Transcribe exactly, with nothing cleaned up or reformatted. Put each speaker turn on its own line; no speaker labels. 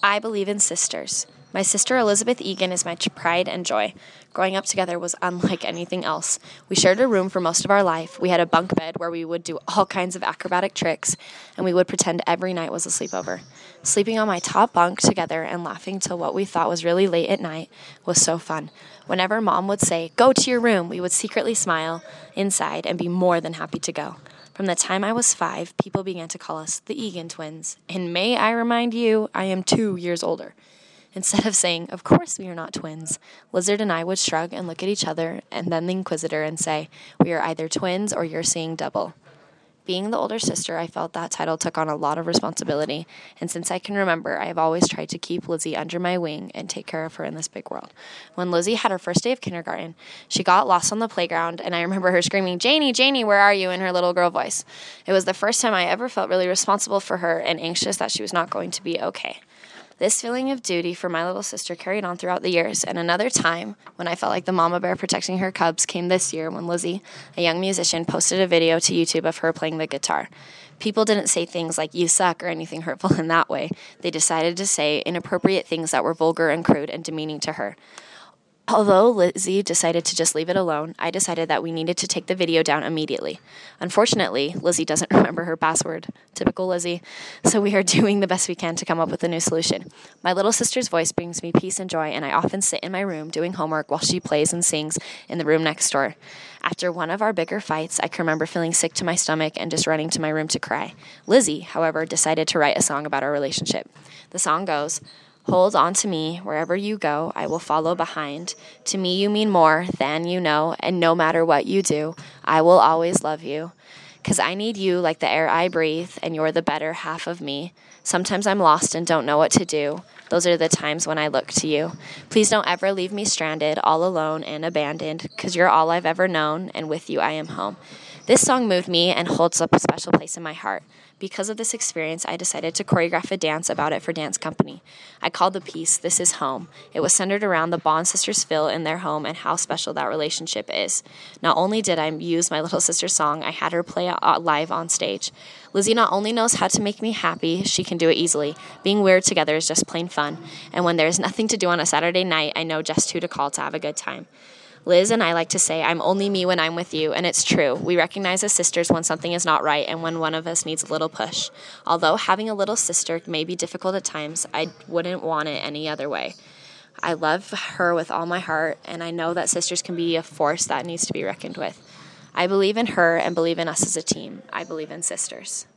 I believe in sisters. My sister Elizabeth Egan is my pride and joy. Growing up together was unlike anything else. We shared a room for most of our life. We had a bunk bed where we would do all kinds of acrobatic tricks, and we would pretend every night was a sleepover. Sleeping on my top bunk together and laughing till what we thought was really late at night was so fun. Whenever Mom would say, "Go to your room," we would secretly smile inside and be more than happy to go. From the time I was five, people began to call us the Egan twins. And may I remind you, I am two years older. Instead of saying, "Of course we are not twins," Lizard and I would shrug and look at each other and then the Inquisitor and say, "We are either twins or you're seeing double." Being the older sister, I felt that title took on a lot of responsibility, and since I can remember, I have always tried to keep Lizzie under my wing and take care of her in this big world. When Lizzie had her first day of kindergarten, she got lost on the playground, and I remember her screaming, "Janie, Janie, where are you?" in her little girl voice. It was the first time I ever felt really responsible for her and anxious that she was not going to be okay. This feeling of duty for my little sister carried on throughout the years, and another time when I felt like the mama bear protecting her cubs came this year when Lizzie, a young musician, posted a video to YouTube of her playing the guitar. People didn't say things like "you suck" or anything hurtful in that way. They decided to say inappropriate things that were vulgar and crude and demeaning to her. Although Lizzie decided to just leave it alone, I decided that we needed to take the video down immediately. Unfortunately, Lizzie doesn't remember her password. Typical Lizzie. So we are doing the best we can to come up with a new solution. My little sister's voice brings me peace and joy, and I often sit in my room doing homework while she plays and sings in the room next door. After one of our bigger fights, I can remember feeling sick to my stomach and just running to my room to cry. Lizzie, however, decided to write a song about our relationship. The song goes, "Hold on to me, wherever you go, I will follow behind. To me you mean more than you know, and no matter what you do, I will always love you. 'Cause I need you like the air I breathe, and you're the better half of me. Sometimes I'm lost and don't know what to do. Those are the times when I look to you. Please don't ever leave me stranded, all alone and abandoned, 'cause you're all I've ever known, and with you I am home." This song moved me and holds up a special place in my heart. Because of this experience, I decided to choreograph a dance about it for dance company. I called the piece "This Is Home." It was centered around the bond sisters feel in their home and how special that relationship is. Not only did I use my little sister's song, I had her play it live on stage. Lizzie not only knows how to make me happy, she can do it easily. Being weird together is just plain fun. And when there's nothing to do on a Saturday night, I know just who to call to have a good time. Liz and I like to say, "I'm only me when I'm with you," and it's true. We recognize as sisters when something is not right and when one of us needs a little push. Although having a little sister may be difficult at times, I wouldn't want it any other way. I love her with all my heart, and I know that sisters can be a force that needs to be reckoned with. I believe in her and believe in us as a team. I believe in sisters.